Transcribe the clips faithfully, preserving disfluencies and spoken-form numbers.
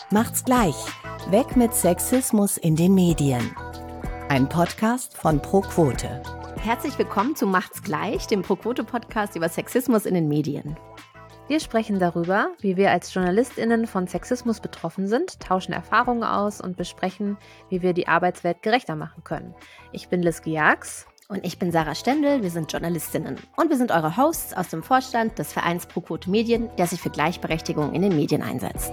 Macht's gleich. Weg mit Sexismus in den Medien. Ein Podcast von ProQuote. Herzlich willkommen zu Macht's gleich, dem ProQuote-Podcast über Sexismus in den Medien. Wir sprechen darüber, wie wir als JournalistInnen von Sexismus betroffen sind, tauschen Erfahrungen aus und besprechen, wie wir die Arbeitswelt gerechter machen können. Ich bin Liske Jax. Und ich bin Sarah Stendel, wir sind JournalistInnen. Und wir sind eure Hosts aus dem Vorstand des Vereins ProQuote Medien, der sich für Gleichberechtigung in den Medien einsetzt.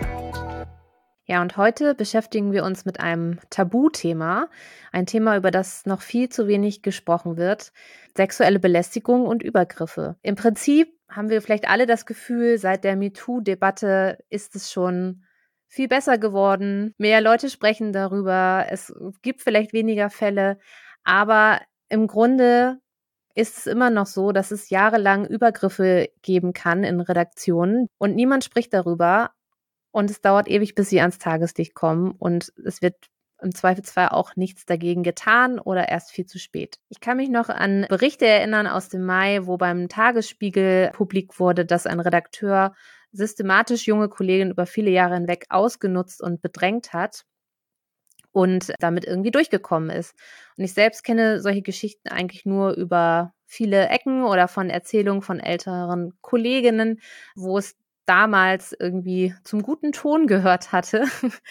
Ja, und heute beschäftigen wir uns mit einem Tabuthema, ein Thema, über das noch viel zu wenig gesprochen wird: sexuelle Belästigung und Übergriffe. Im Prinzip haben wir vielleicht alle das Gefühl, seit der MeToo-Debatte ist es schon viel besser geworden. Mehr Leute sprechen darüber, es gibt vielleicht weniger Fälle, aber im Grunde ist es immer noch so, dass es jahrelang Übergriffe geben kann in Redaktionen und niemand spricht darüber. Und es dauert ewig, bis sie ans Tageslicht kommen und es wird im Zweifelsfall auch nichts dagegen getan oder erst viel zu spät. Ich kann mich noch an Berichte erinnern aus dem Mai, wo beim Tagesspiegel publik wurde, dass ein Redakteur systematisch junge Kolleginnen über viele Jahre hinweg ausgenutzt und bedrängt hat und damit irgendwie durchgekommen ist. Und ich selbst kenne solche Geschichten eigentlich nur über viele Ecken oder von Erzählungen von älteren Kolleginnen, wo es damals irgendwie zum guten Ton gehört hatte,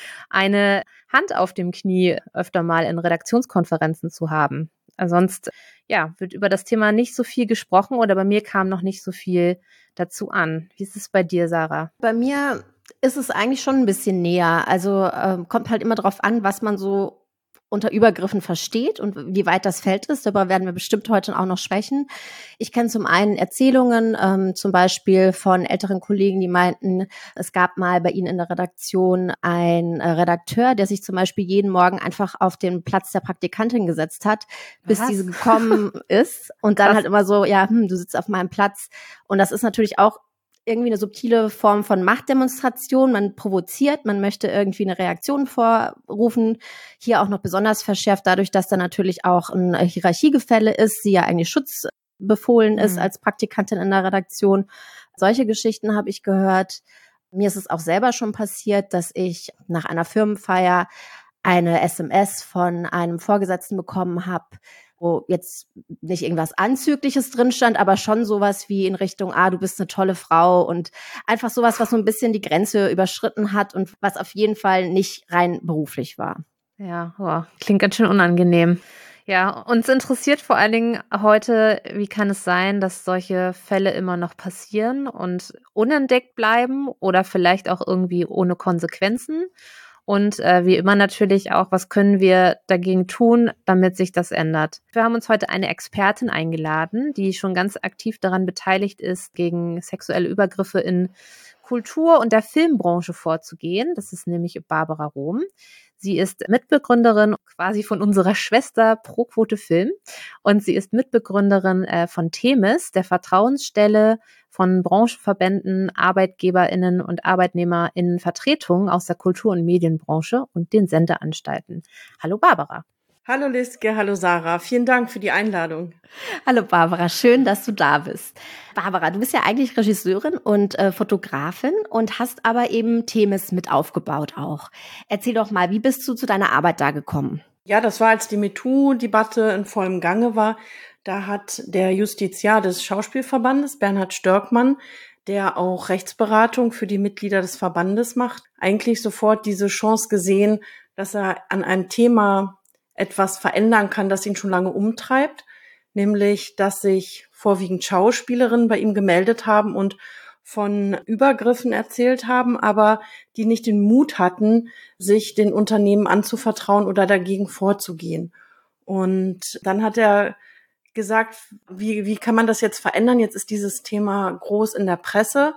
eine Hand auf dem Knie öfter mal in Redaktionskonferenzen zu haben. Sonst, ja, wird über das Thema nicht so viel gesprochen oder bei mir kam noch nicht so viel dazu an. Wie ist es bei dir, Sarah? Bei mir ist es eigentlich schon ein bisschen näher. Also äh, kommt halt immer drauf an, was man so unter Übergriffen versteht und wie weit das Feld ist. Darüber werden wir bestimmt heute auch noch sprechen. Ich kenne zum einen Erzählungen, ähm, zum Beispiel von älteren Kollegen, die meinten, es gab mal bei ihnen in der Redaktion einen äh, Redakteur, der sich zum Beispiel jeden Morgen einfach auf den Platz der Praktikantin gesetzt hat, bis Was? diese gekommen ist. Und dann Krass. halt immer so, ja, hm, du sitzt auf meinem Platz. Und das ist natürlich auch irgendwie eine subtile Form von Machtdemonstration. Man provoziert, man möchte irgendwie eine Reaktion vorrufen. Hier auch noch besonders verschärft dadurch, dass da natürlich auch ein Hierarchiegefälle ist, sie ja eigentlich schutzbefohlen ist Mhm. als Praktikantin in der Redaktion. Solche Geschichten habe ich gehört. Mir ist es auch selber schon passiert, dass ich nach einer Firmenfeier eine S M S von einem Vorgesetzten bekommen habe, wo jetzt nicht irgendwas Anzügliches drin stand, aber schon sowas wie in Richtung, ah, du bist eine tolle Frau, und einfach sowas, was so ein bisschen die Grenze überschritten hat und was auf jeden Fall nicht rein beruflich war. Ja, oh, klingt ganz schön unangenehm. Ja, uns interessiert vor allen Dingen heute, wie kann es sein, dass solche Fälle immer noch passieren und unentdeckt bleiben oder vielleicht auch irgendwie ohne Konsequenzen? Und äh, wie immer natürlich auch, was können wir dagegen tun, damit sich das ändert? Wir haben uns heute eine Expertin eingeladen, die schon ganz aktiv daran beteiligt ist, gegen sexuelle Übergriffe in Kultur- und der Filmbranche vorzugehen. Das ist nämlich Barbara Rohm. Sie ist Mitbegründerin quasi von unserer Schwester ProQuote Film und sie ist Mitbegründerin äh, von Themis, der Vertrauensstelle von Branchenverbänden, ArbeitgeberInnen und ArbeitnehmerInnen Vertretungen aus der Kultur- und Medienbranche und den Sendeanstalten. Hallo Barbara. Hallo Liske, hallo Sarah. Vielen Dank für die Einladung. Hallo Barbara, schön, dass du da bist. Barbara, du bist ja eigentlich Regisseurin und äh, Fotografin und hast aber eben Themis mit aufgebaut auch. Erzähl doch mal, wie bist du zu deiner Arbeit da gekommen? Ja, das war, als die MeToo-Debatte in vollem Gange war. Da hat der Justiziar des Schauspielverbandes, Bernhard Störkmann, der auch Rechtsberatung für die Mitglieder des Verbandes macht, eigentlich sofort diese Chance gesehen, dass er an einem Thema etwas verändern kann, das ihn schon lange umtreibt, nämlich, dass sich vorwiegend Schauspielerinnen bei ihm gemeldet haben und von Übergriffen erzählt haben, aber die nicht den Mut hatten, sich den Unternehmen anzuvertrauen oder dagegen vorzugehen. Und dann hat er gesagt, wie, wie kann man das jetzt verändern? Jetzt ist dieses Thema groß in der Presse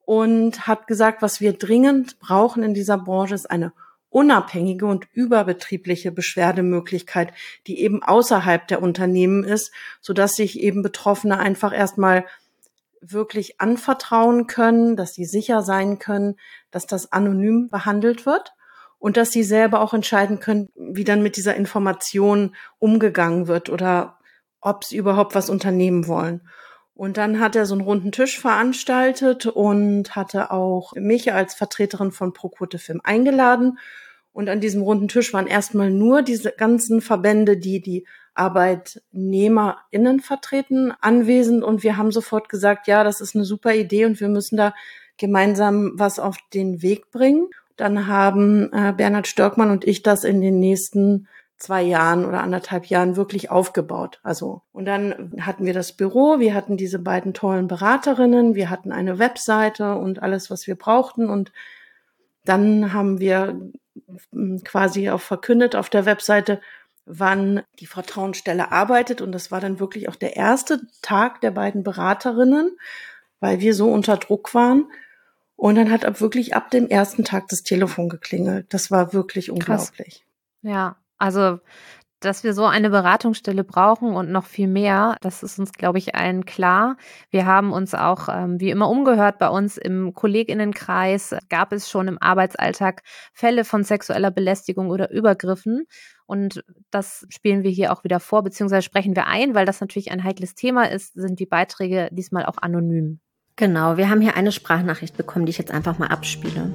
und hat gesagt, was wir dringend brauchen in dieser Branche ist eine unabhängige und überbetriebliche Beschwerdemöglichkeit, die eben außerhalb der Unternehmen ist, sodass sich eben Betroffene einfach erstmal wirklich anvertrauen können, dass sie sicher sein können, dass das anonym behandelt wird und dass sie selber auch entscheiden können, wie dann mit dieser Information umgegangen wird oder ob sie überhaupt was unternehmen wollen. Und dann hat er so einen runden Tisch veranstaltet und hatte auch mich als Vertreterin von ProQuote Film eingeladen. Und an diesem runden Tisch waren erstmal nur diese ganzen Verbände, die die ArbeitnehmerInnen vertreten, anwesend. Und wir haben sofort gesagt, ja, das ist eine super Idee und wir müssen da gemeinsam was auf den Weg bringen. Dann haben äh, Bernhard Störkmann und ich das in den nächsten zwei Jahren oder anderthalb Jahren wirklich aufgebaut. Also, und dann hatten wir das Büro, wir hatten diese beiden tollen Beraterinnen, wir hatten eine Webseite und alles, was wir brauchten. Und dann haben wir quasi auch verkündet auf der Webseite, wann die Vertrauensstelle arbeitet. Und das war dann wirklich auch der erste Tag der beiden Beraterinnen, weil wir so unter Druck waren. Und dann hat ab wirklich ab dem ersten Tag das Telefon geklingelt. Das war wirklich unglaublich. Krass. Ja, also dass wir so eine Beratungsstelle brauchen und noch viel mehr, das ist uns, glaube ich, allen klar. Wir haben uns auch ähm, wie immer umgehört. Bei uns im KollegInnenkreis gab es schon im Arbeitsalltag Fälle von sexueller Belästigung oder Übergriffen. Und das spielen wir hier auch wieder vor, beziehungsweise sprechen wir ein, weil das natürlich ein heikles Thema ist, sind die Beiträge diesmal auch anonym. Genau, wir haben hier eine Sprachnachricht bekommen, die ich jetzt einfach mal abspiele.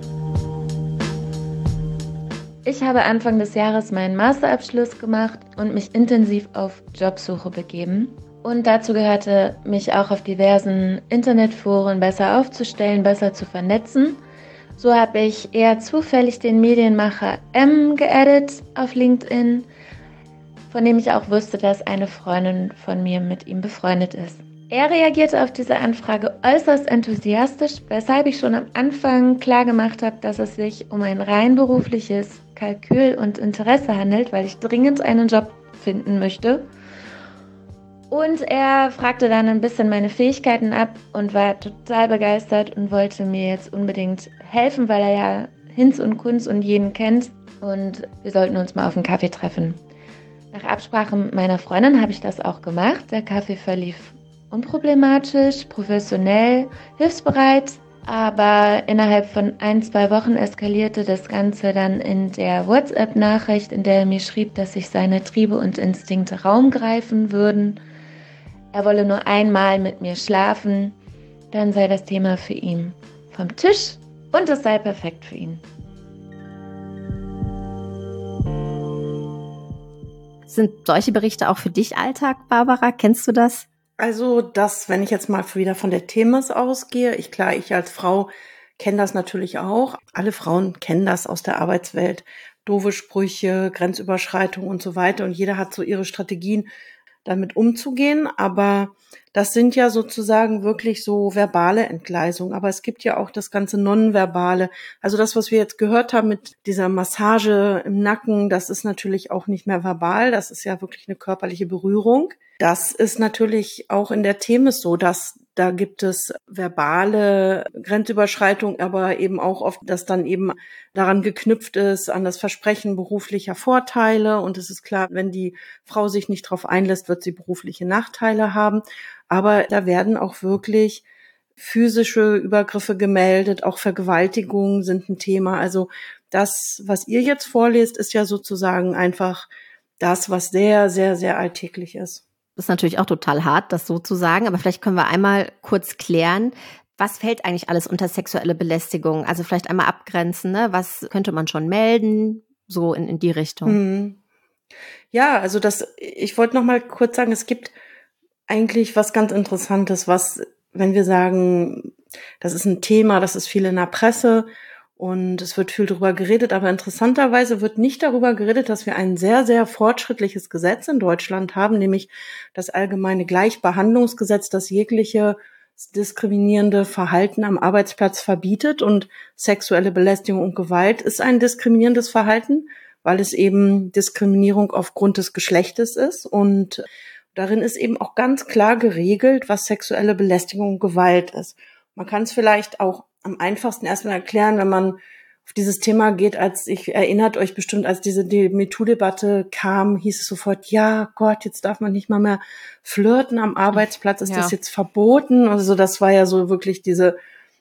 Ich habe Anfang des Jahres meinen Masterabschluss gemacht und mich intensiv auf Jobsuche begeben. Und dazu gehörte, mich auch auf diversen Internetforen besser aufzustellen, besser zu vernetzen. So habe ich eher zufällig den Medienmacher M geaddet auf LinkedIn, von dem ich auch wusste, dass eine Freundin von mir mit ihm befreundet ist. Er reagierte auf diese Anfrage äußerst enthusiastisch, weshalb ich schon am Anfang klar gemacht habe, dass es sich um ein rein berufliches Kalkül und Interesse handelt, weil ich dringend einen Job finden möchte. Und er fragte dann ein bisschen meine Fähigkeiten ab und war total begeistert und wollte mir jetzt unbedingt helfen, weil er ja Hinz und Kunz und jeden kennt. Und wir sollten uns mal auf einen Kaffee treffen. Nach Absprache mit meiner Freundin habe ich das auch gemacht. Der Kaffee verlief unproblematisch, professionell, hilfsbereit, aber innerhalb von ein, zwei Wochen eskalierte das Ganze dann in der WhatsApp-Nachricht, in der er mir schrieb, dass sich seine Triebe und Instinkte Raum greifen würden. Er wolle nur einmal mit mir schlafen, dann sei das Thema für ihn vom Tisch und es sei perfekt für ihn. Sind solche Berichte auch für dich Alltag, Barbara? Kennst du das? Also das, wenn ich jetzt mal wieder von der Themis ausgehe, ich klar, ich als Frau kenne das natürlich auch. Alle Frauen kennen das aus der Arbeitswelt. Doofe Sprüche, Grenzüberschreitung und so weiter. Und jeder hat so ihre Strategien, damit umzugehen. Aber das sind ja sozusagen wirklich so verbale Entgleisungen. Aber es gibt ja auch das ganze Nonverbale. Also das, was wir jetzt gehört haben mit dieser Massage im Nacken, das ist natürlich auch nicht mehr verbal. Das ist ja wirklich eine körperliche Berührung. Das ist natürlich auch in der Themis so, dass da gibt es verbale Grenzüberschreitung, aber eben auch oft, dass dann eben daran geknüpft ist, an das Versprechen beruflicher Vorteile. Und es ist klar, wenn die Frau sich nicht darauf einlässt, wird sie berufliche Nachteile haben. Aber da werden auch wirklich physische Übergriffe gemeldet, auch Vergewaltigungen sind ein Thema. Also das, was ihr jetzt vorlest, ist ja sozusagen einfach das, was sehr, sehr, sehr alltäglich ist. Das ist natürlich auch total hart, das so zu sagen, aber vielleicht können wir einmal kurz klären, was fällt eigentlich alles unter sexuelle Belästigung? Also vielleicht einmal abgrenzen, ne? Was könnte man schon melden, so in, in die Richtung? Mhm. Ja, also das, ich wollte noch mal kurz sagen, es gibt eigentlich was ganz Interessantes, was, wenn wir sagen, das ist ein Thema, das ist viel in der Presse und es wird viel darüber geredet, aber interessanterweise wird nicht darüber geredet, dass wir ein sehr, sehr fortschrittliches Gesetz in Deutschland haben, nämlich das allgemeine Gleichbehandlungsgesetz, das jegliche diskriminierende Verhalten am Arbeitsplatz verbietet. Und sexuelle Belästigung und Gewalt ist ein diskriminierendes Verhalten, weil es eben Diskriminierung aufgrund des Geschlechtes ist. Und darin ist eben auch ganz klar geregelt, was sexuelle Belästigung und Gewalt ist. Man kann es vielleicht auch am einfachsten erstmal erklären, wenn man auf dieses Thema geht, als ich erinnert euch bestimmt, als diese MeToo-Debatte kam, hieß es sofort, ja Gott, jetzt darf man nicht mal mehr flirten am Arbeitsplatz, ist ja. das jetzt verboten? Also das war ja so wirklich diese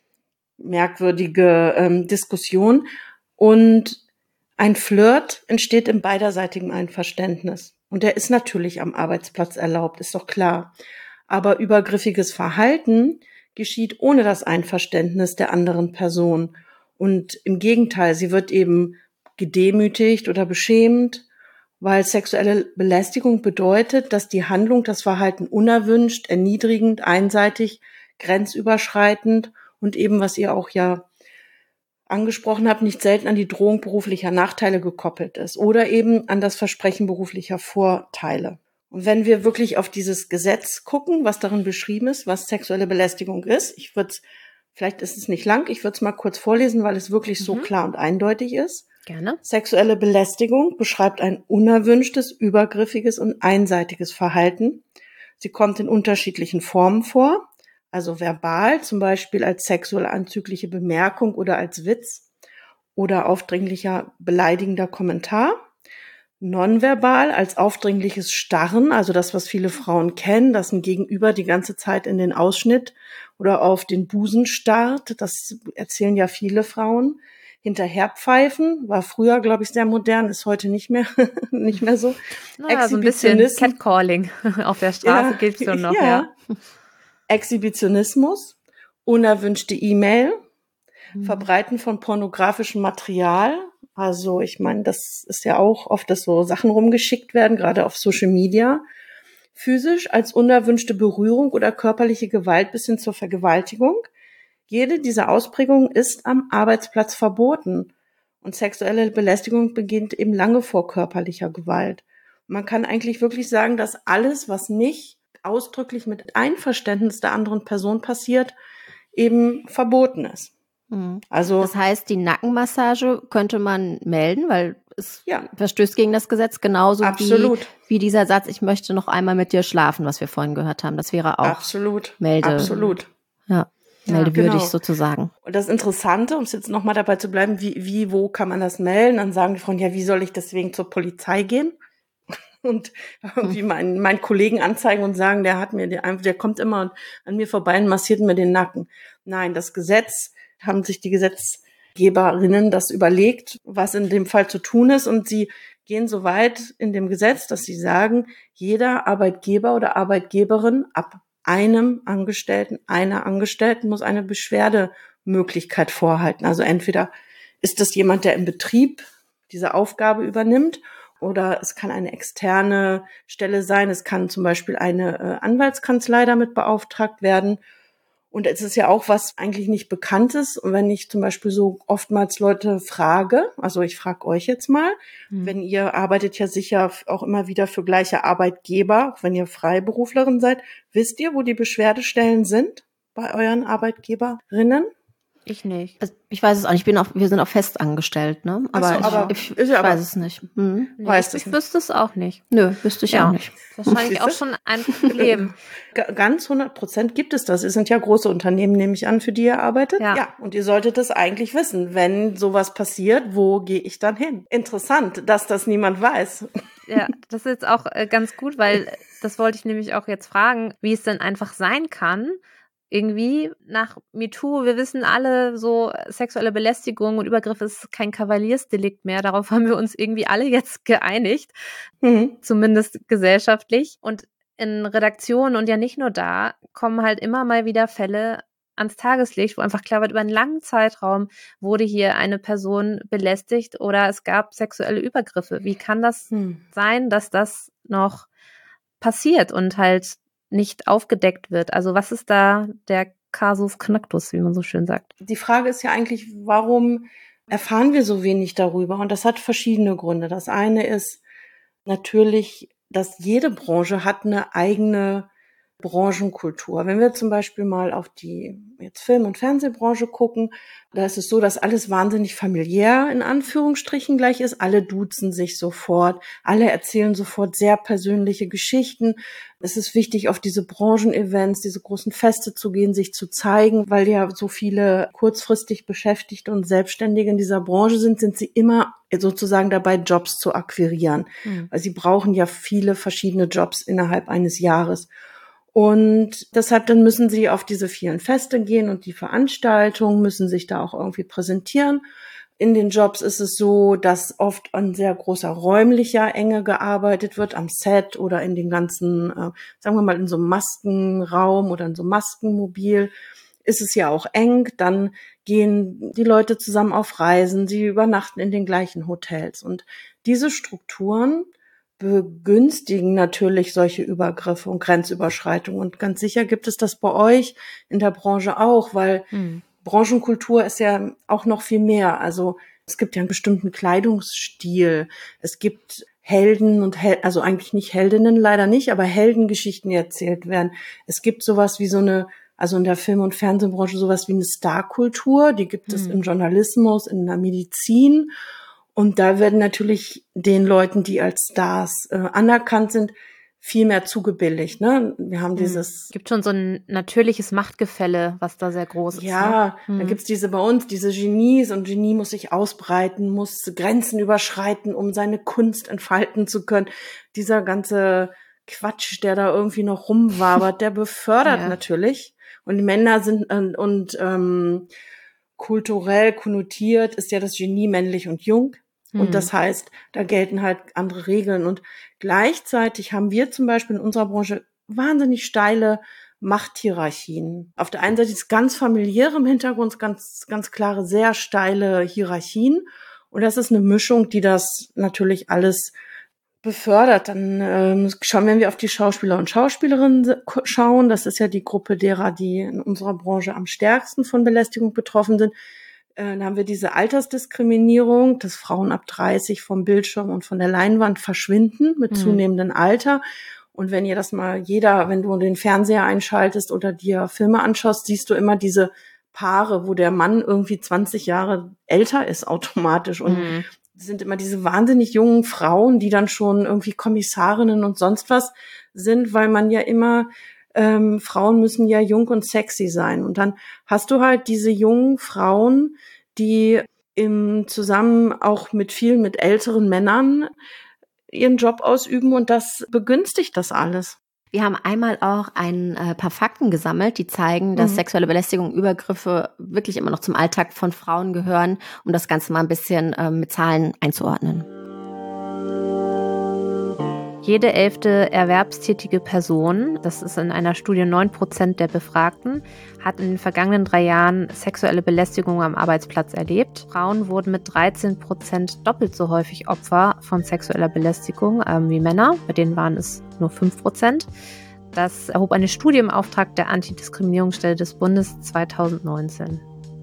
merkwürdige ähm, Diskussion. Und ein Flirt entsteht im beiderseitigen Einverständnis. Und der ist natürlich am Arbeitsplatz erlaubt, ist doch klar. Aber übergriffiges Verhalten geschieht ohne das Einverständnis der anderen Person. Und im Gegenteil, sie wird eben gedemütigt oder beschämt, weil sexuelle Belästigung bedeutet, dass die Handlung, das Verhalten unerwünscht, erniedrigend, einseitig, grenzüberschreitend und eben, was ihr auch ja angesprochen habt, nicht selten an die Drohung beruflicher Nachteile gekoppelt ist oder eben an das Versprechen beruflicher Vorteile. Und wenn wir wirklich auf dieses Gesetz gucken, was darin beschrieben ist, was sexuelle Belästigung ist, ich würde es, vielleicht ist es nicht lang, ich würde es mal kurz vorlesen, weil es wirklich so Mhm. klar und eindeutig ist. Gerne. Sexuelle Belästigung beschreibt ein unerwünschtes, übergriffiges und einseitiges Verhalten. Sie kommt in unterschiedlichen Formen vor, also verbal, zum Beispiel als sexuell anzügliche Bemerkung oder als Witz oder aufdringlicher, beleidigender Kommentar. Nonverbal als aufdringliches Starren, also das, was viele Frauen kennen, dass ein Gegenüber die ganze Zeit in den Ausschnitt oder auf den Busen starrt. Das erzählen ja viele Frauen. Hinterherpfeifen war früher, glaube ich, sehr modern, ist heute nicht mehr nicht mehr so. Naja, so ein bisschen Exhibitionismus- Catcalling auf der Straße Ja, gibt's so noch, ja. ja. Exhibitionismus, unerwünschte E-Mail, Mhm. Verbreiten von pornografischem Material. Also ich meine, das ist ja auch oft, dass so Sachen rumgeschickt werden, gerade auf Social Media. Physisch als unerwünschte Berührung oder körperliche Gewalt bis hin zur Vergewaltigung. Jede dieser Ausprägungen ist am Arbeitsplatz verboten. Und sexuelle Belästigung beginnt eben lange vor körperlicher Gewalt. Man kann eigentlich wirklich sagen, dass alles, was nicht ausdrücklich mit Einverständnis der anderen Person passiert, eben verboten ist. Mhm. Also Das heißt, die Nackenmassage könnte man melden, weil es ja, verstößt gegen das Gesetz, genauso wie, absolut, wie dieser Satz, ich möchte noch einmal mit dir schlafen, was wir vorhin gehört haben. Das wäre auch absolut, Melde, absolut. ja, Ja, meldewürdig genau. sozusagen. Und das Interessante, um es jetzt nochmal dabei zu bleiben, wie, wie, wo kann man das melden? Dann sagen die Frauen, ja, wie soll ich deswegen zur Polizei gehen? Und irgendwie meinen, meinen Kollegen anzeigen und sagen, der hat mir, der, der kommt immer an mir vorbei und massiert mir den Nacken. Nein, das Gesetz, haben sich die Gesetzgeberinnen das überlegt, was in dem Fall zu tun ist. Und sie gehen so weit in dem Gesetz, dass sie sagen, jeder Arbeitgeber oder Arbeitgeberin ab einem Angestellten, einer Angestellten muss eine Beschwerdemöglichkeit vorhalten. Also entweder ist das jemand, der im Betrieb diese Aufgabe übernimmt, oder es kann eine externe Stelle sein. Es kann zum Beispiel eine äh, Anwaltskanzlei damit beauftragt werden. Und es ist ja auch was eigentlich nicht Bekanntes. Und wenn ich zum Beispiel so oftmals Leute frage, also ich frage euch jetzt mal, Mhm. wenn ihr arbeitet ja sicher auch immer wieder für gleiche Arbeitgeber, auch wenn ihr Freiberuflerin seid, wisst ihr, wo die Beschwerdestellen sind bei euren Arbeitgeberinnen? Ich nicht. Also, ich weiß es auch nicht, ich bin auch, wir sind auch fest angestellt, ne? Ach so, Aber, aber ich, ich, ist ja ich aber- weiß es nicht. Mhm. Nee, Weiß ich das ich nicht. wüsste es auch nicht. Nö, wüsste ich Ja. auch nicht. Wahrscheinlich auch Siehste? schon ein Problem. G- Ganz hundert Prozent gibt es das. Es sind ja große Unternehmen, nehme ich an, für die ihr arbeitet. Ja. Und ihr solltet das eigentlich wissen. Wenn sowas passiert, wo gehe ich dann hin? Interessant, dass das niemand weiß. Ja, das ist jetzt auch äh, ganz gut, weil das wollte ich nämlich auch jetzt fragen, wie es denn einfach sein kann, irgendwie nach MeToo, wir wissen alle, so sexuelle Belästigung und Übergriff ist kein Kavaliersdelikt mehr. Darauf haben wir uns irgendwie alle jetzt geeinigt, Mhm. zumindest gesellschaftlich. Und in Redaktionen und ja nicht nur da, kommen halt immer mal wieder Fälle ans Tageslicht, wo einfach klar wird, über einen langen Zeitraum wurde hier eine Person belästigt oder es gab sexuelle Übergriffe. Wie kann das Hm. sein, dass das noch passiert und halt nicht aufgedeckt wird? Also was ist da der Casus Knacktus, wie man so schön sagt? Die Frage ist ja eigentlich, warum erfahren wir so wenig darüber? Und das hat verschiedene Gründe. Das eine ist natürlich, dass jede Branche hat eine eigene Branchenkultur. Wenn wir zum Beispiel mal auf die jetzt Film- und Fernsehbranche gucken, da ist es so, dass alles wahnsinnig familiär in Anführungsstrichen gleich ist. Alle duzen sich sofort, alle erzählen sofort sehr persönliche Geschichten. Es ist wichtig, auf diese Branchenevents, diese großen Feste zu gehen, sich zu zeigen, weil ja so viele kurzfristig Beschäftigte und Selbstständige in dieser Branche sind, sind sie immer sozusagen dabei, Jobs zu akquirieren. Hm. Weil sie brauchen ja viele verschiedene Jobs innerhalb eines Jahres. Und deshalb dann müssen sie auf diese vielen Feste gehen und die Veranstaltungen müssen sich da auch irgendwie präsentieren. In den Jobs ist es so, dass oft an sehr großer räumlicher Enge gearbeitet wird, am Set oder in den ganzen, äh, sagen wir mal, in so einem Maskenraum oder in so einem Maskenmobil ist es ja auch eng. Dann gehen die Leute zusammen auf Reisen, sie übernachten in den gleichen Hotels. Und diese Strukturen begünstigen natürlich solche Übergriffe und Grenzüberschreitungen. Und ganz sicher gibt es das bei euch in der Branche auch, weil mhm. Branchenkultur ist ja auch noch viel mehr. Also es gibt ja einen bestimmten Kleidungsstil. Es gibt Helden und Hel- also eigentlich nicht Heldinnen, leider nicht, aber Heldengeschichten, die erzählt werden. Es gibt sowas wie so eine, also in der Film- und Fernsehbranche sowas wie eine Starkultur. Die gibt es mhm. im Journalismus, in der Medizin. Und da werden natürlich den Leuten, die als Stars äh, anerkannt sind, viel mehr zugebilligt, ne? Wir haben dieses... Es gibt schon so ein natürliches Machtgefälle, was da sehr groß ist. Ja, ne? Da gibt's diese bei uns, diese Genies, und Genie muss sich ausbreiten, muss Grenzen überschreiten, um seine Kunst entfalten zu können. Dieser ganze Quatsch, der da irgendwie noch rumwabert, der befördert ja. natürlich. Und die Männer sind, und, und ähm, kulturell konnotiert ist ja das Genie männlich und jung. Und das heißt, da gelten halt andere Regeln. Und gleichzeitig haben wir zum Beispiel in unserer Branche wahnsinnig steile Machthierarchien. Auf der einen Seite ist ganz familiäre im Hintergrund, ganz, ganz klare, sehr steile Hierarchien. Und das ist eine Mischung, die das natürlich alles befördert. Dann ähm, schauen, wenn wir auf die Schauspieler und Schauspielerinnen schauen, das ist ja die Gruppe derer, die in unserer Branche am stärksten von Belästigung betroffen sind. Dann haben wir diese Altersdiskriminierung, dass Frauen ab dreißig vom Bildschirm und von der Leinwand verschwinden mit mhm. zunehmendem Alter. Und wenn ihr das mal jeder, wenn du den Fernseher einschaltest oder dir Filme anschaust, siehst du immer diese Paare, wo der Mann irgendwie zwanzig Jahre älter ist automatisch. Und mhm. sind immer diese wahnsinnig jungen Frauen, die dann schon irgendwie Kommissarinnen und sonst was sind, weil man ja immer Ähm, Frauen müssen ja jung und sexy sein. Und dann hast du halt diese jungen Frauen, die im zusammen auch mit vielen, mit älteren Männern ihren Job ausüben, und das begünstigt das alles. Wir haben einmal auch ein äh, paar Fakten gesammelt, die zeigen, dass mhm. sexuelle Belästigung und Übergriffe wirklich immer noch zum Alltag von Frauen gehören, um das Ganze mal ein bisschen äh, mit Zahlen einzuordnen. Jede elfte erwerbstätige Person, das ist in einer Studie neun Prozent der Befragten, hat in den vergangenen drei Jahren sexuelle Belästigung am Arbeitsplatz erlebt. Frauen wurden mit dreizehn Prozent doppelt so häufig Opfer von sexueller Belästigung ähm, wie Männer. Bei denen waren es nur fünf Prozent. Das erhob eine Studie im Auftrag der Antidiskriminierungsstelle des Bundes zweitausendneunzehn.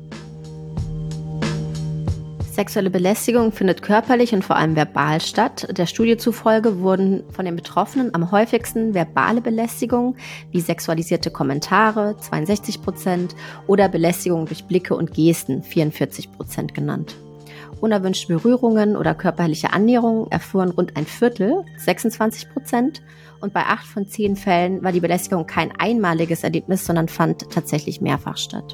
Sexuelle Belästigung findet körperlich und vor allem verbal statt. Der Studie zufolge wurden von den Betroffenen am häufigsten verbale Belästigungen wie sexualisierte Kommentare, zweiundsechzig Prozent, oder Belästigung durch Blicke und Gesten, vierundvierzig Prozent genannt. Unerwünschte Berührungen oder körperliche Annäherungen erfuhren rund ein Viertel, sechsundzwanzig Prozent. Und bei acht von zehn Fällen war die Belästigung kein einmaliges Erlebnis, sondern fand tatsächlich mehrfach statt.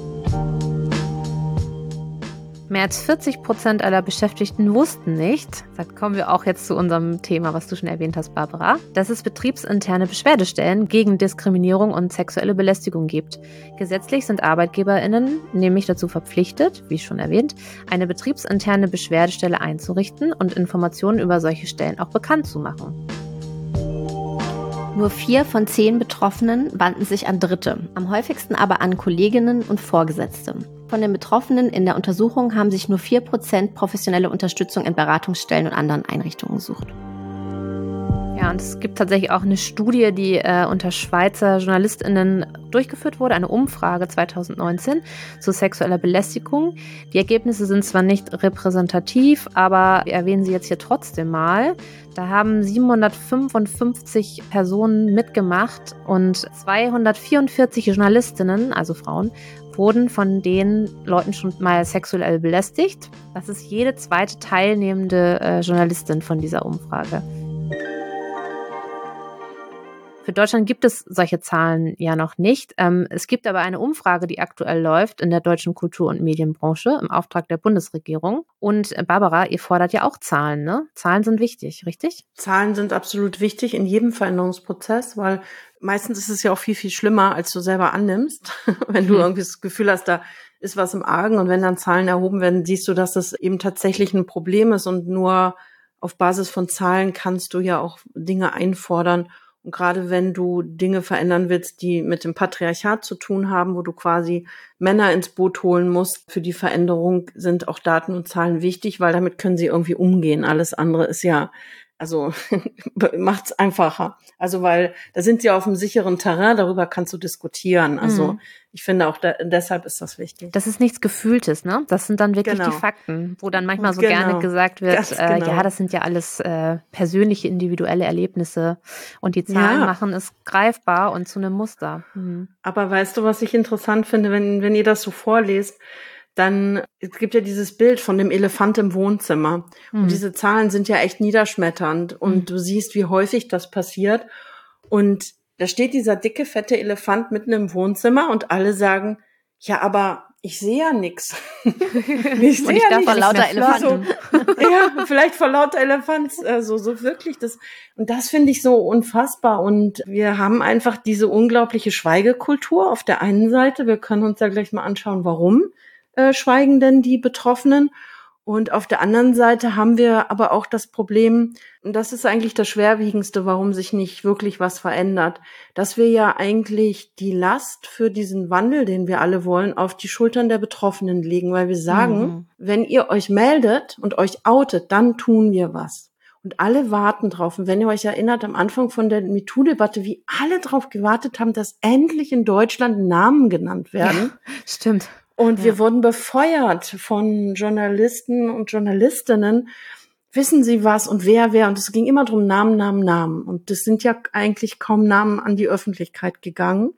Mehr als vierzig Prozent aller Beschäftigten wussten nicht, da kommen wir auch jetzt zu unserem Thema, was du schon erwähnt hast, Barbara, dass es betriebsinterne Beschwerdestellen gegen Diskriminierung und sexuelle Belästigung gibt. Gesetzlich sind ArbeitgeberInnen nämlich dazu verpflichtet, wie schon erwähnt, eine betriebsinterne Beschwerdestelle einzurichten und Informationen über solche Stellen auch bekannt zu machen. Nur vier von zehn Betroffenen wandten sich an Dritte, am häufigsten aber an Kolleginnen und Vorgesetzte. Von den Betroffenen in der Untersuchung haben sich nur vier Prozent professionelle Unterstützung in Beratungsstellen und anderen Einrichtungen gesucht. Ja, und es gibt tatsächlich auch eine Studie, die äh, unter Schweizer JournalistInnen durchgeführt wurde, eine Umfrage zweitausendneunzehn zu sexueller Belästigung. Die Ergebnisse sind zwar nicht repräsentativ, aber wir erwähnen sie jetzt hier trotzdem mal. Da haben siebenhundertfünfundfünfzig Personen mitgemacht und zweihundertvierundvierzig Journalistinnen, also Frauen, wurden von den Leuten schon mal sexuell belästigt. Das ist jede zweite teilnehmende äh, Journalistin von dieser Umfrage. Für Deutschland gibt es solche Zahlen ja noch nicht. Ähm, es gibt aber eine Umfrage, die aktuell läuft in der deutschen Kultur- und Medienbranche im Auftrag der Bundesregierung. Und äh, Barbara, ihr fordert ja auch Zahlen, ne? Zahlen sind wichtig, richtig? Zahlen sind absolut wichtig in jedem Veränderungsprozess, weil meistens ist es ja auch viel, viel schlimmer, als du selber annimmst. Wenn du irgendwie das Gefühl hast, da ist was im Argen. Und wenn dann Zahlen erhoben werden, siehst du, dass das eben tatsächlich ein Problem ist. Und nur auf Basis von Zahlen kannst du ja auch Dinge einfordern. Und gerade wenn du Dinge verändern willst, die mit dem Patriarchat zu tun haben, wo du quasi Männer ins Boot holen musst, für die Veränderung sind auch Daten und Zahlen wichtig, weil damit können sie irgendwie umgehen. Alles andere ist ja, also macht's einfacher. Also weil da sind sie auf einem sicheren Terrain, darüber kannst du diskutieren. Also mhm. ich finde auch, da, deshalb ist das wichtig. Das ist nichts Gefühltes, ne? Das sind dann wirklich genau. die Fakten, wo dann manchmal so genau. gerne gesagt wird, äh, genau. ja, das sind ja alles äh, persönliche, individuelle Erlebnisse und die Zahlen ja. machen es greifbar und zu einem Muster. Mhm. Aber weißt du, was ich interessant finde, wenn, wenn ihr das so vorlest, dann, es gibt ja dieses Bild von dem Elefant im Wohnzimmer. Mhm. Und diese Zahlen sind ja echt niederschmetternd. Und mhm. du siehst, wie häufig das passiert. Und da steht dieser dicke, fette Elefant mitten im Wohnzimmer und alle sagen, ja, aber ich sehe ja nichts. Ich sehe ja nicht. Vor lauter Elefanten. So, ja, vielleicht vor lauter Elefanten. Also so wirklich das. Und das finde ich so unfassbar. Und wir haben einfach diese unglaubliche Schweigekultur auf der einen Seite. Wir können uns ja gleich mal anschauen, warum äh, schweigen denn die Betroffenen. Und auf der anderen Seite haben wir aber auch das Problem, und das ist eigentlich das Schwerwiegendste, warum sich nicht wirklich was verändert, dass wir ja eigentlich die Last für diesen Wandel, den wir alle wollen, auf die Schultern der Betroffenen legen, weil wir sagen, mhm. wenn ihr euch meldet und euch outet, dann tun wir was. Und alle warten drauf. Und wenn ihr euch erinnert, am Anfang von der MeToo-Debatte, wie alle drauf gewartet haben, dass endlich in Deutschland Namen genannt werden. Ja, stimmt. Und ja. wir wurden befeuert von Journalisten und Journalistinnen. Wissen Sie was und wer, wer? Und es ging immer drum Namen, Namen, Namen. Und das sind ja eigentlich kaum Namen an die Öffentlichkeit gegangen.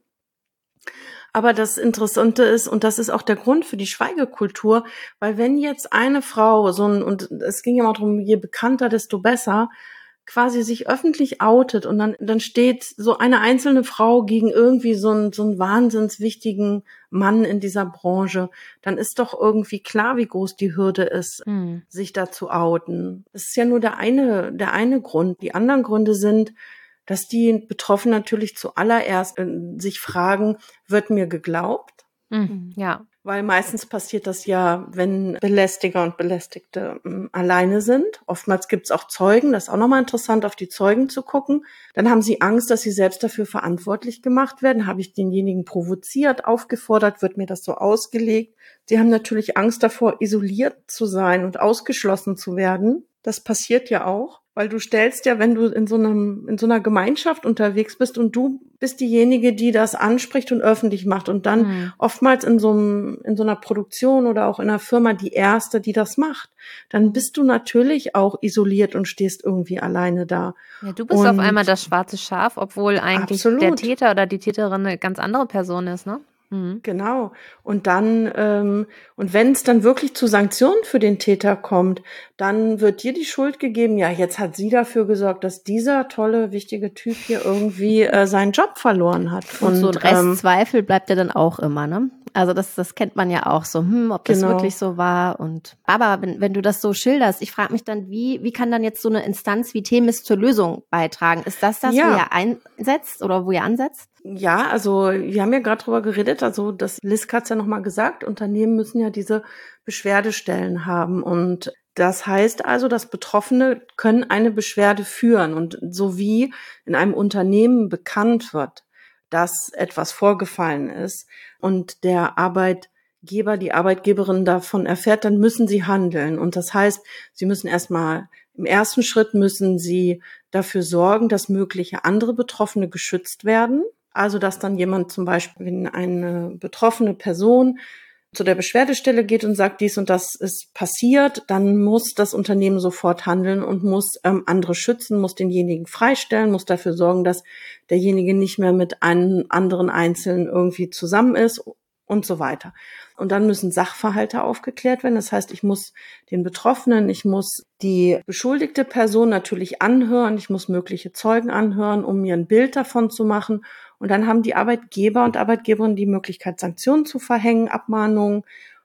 Aber das Interessante ist, und das ist auch der Grund für die Schweigekultur, weil wenn jetzt eine Frau, so ein, und es ging immer drum, je bekannter, desto besser, quasi sich öffentlich outet und dann dann steht so eine einzelne Frau gegen irgendwie so einen so einen wahnsinns wichtigen Mann in dieser Branche, dann ist doch irgendwie klar, wie groß die Hürde ist, mhm. sich da zu outen. Das ist ja nur der eine der eine Grund. Die anderen Gründe sind, dass die Betroffenen natürlich zuallererst äh, sich fragen, wird mir geglaubt? Mhm. Ja. Weil meistens passiert das ja, wenn Belästiger und Belästigte ähm, alleine sind. Oftmals gibt's auch Zeugen. Das ist auch nochmal interessant, auf die Zeugen zu gucken. Dann haben sie Angst, dass sie selbst dafür verantwortlich gemacht werden. Habe ich denjenigen provoziert, aufgefordert, wird mir das so ausgelegt? Sie haben natürlich Angst davor, isoliert zu sein und ausgeschlossen zu werden. Das passiert ja auch, weil du stellst ja, wenn du in so einem, in so einer Gemeinschaft unterwegs bist und du bist diejenige, die das anspricht und öffentlich macht und dann mhm. oftmals in so einem, in so einer Produktion oder auch in einer Firma die Erste, die das macht, dann bist du natürlich auch isoliert und stehst irgendwie alleine da. Ja, du bist und auf einmal das schwarze Schaf, obwohl eigentlich absolut. Der Täter oder die Täterin eine ganz andere Person ist, ne? Genau. Und dann, ähm, und wenn es dann wirklich zu Sanktionen für den Täter kommt, dann wird dir die Schuld gegeben, ja, jetzt hat sie dafür gesorgt, dass dieser tolle, wichtige Typ hier irgendwie äh, seinen Job verloren hat. Und, und so ein Restzweifel ähm, bleibt ja dann auch immer, ne? Also das, das kennt man ja auch so, hm, ob das genau. wirklich so war. Und aber wenn, wenn du das so schilderst, ich frage mich dann, wie, wie kann dann jetzt so eine Instanz wie Themis zur Lösung beitragen? Ist das das, ja. wo ihr einsetzt oder wo ihr ansetzt? Ja, also wir haben ja gerade drüber geredet, also das Lisk hat's ja nochmal gesagt, Unternehmen müssen ja diese Beschwerdestellen haben und das heißt also, dass Betroffene können eine Beschwerde führen und so wie in einem Unternehmen bekannt wird, dass etwas vorgefallen ist und der Arbeitgeber, die Arbeitgeberin davon erfährt, dann müssen sie handeln und das heißt, sie müssen erstmal im ersten Schritt müssen sie dafür sorgen, dass mögliche andere Betroffene geschützt werden. Also, dass dann jemand zum Beispiel, wenn eine betroffene Person zu der Beschwerdestelle geht und sagt, dies und das ist passiert, dann muss das Unternehmen sofort handeln und muss ähm, andere schützen, muss denjenigen freistellen, muss dafür sorgen, dass derjenige nicht mehr mit einem anderen Einzelnen irgendwie zusammen ist und so weiter. Und dann müssen Sachverhalte aufgeklärt werden. Das heißt, ich muss den Betroffenen, ich muss die beschuldigte Person natürlich anhören, ich muss mögliche Zeugen anhören, um mir ein Bild davon zu machen. Und dann haben die Arbeitgeber und Arbeitgeberinnen die Möglichkeit, Sanktionen zu verhängen, Abmahnungen,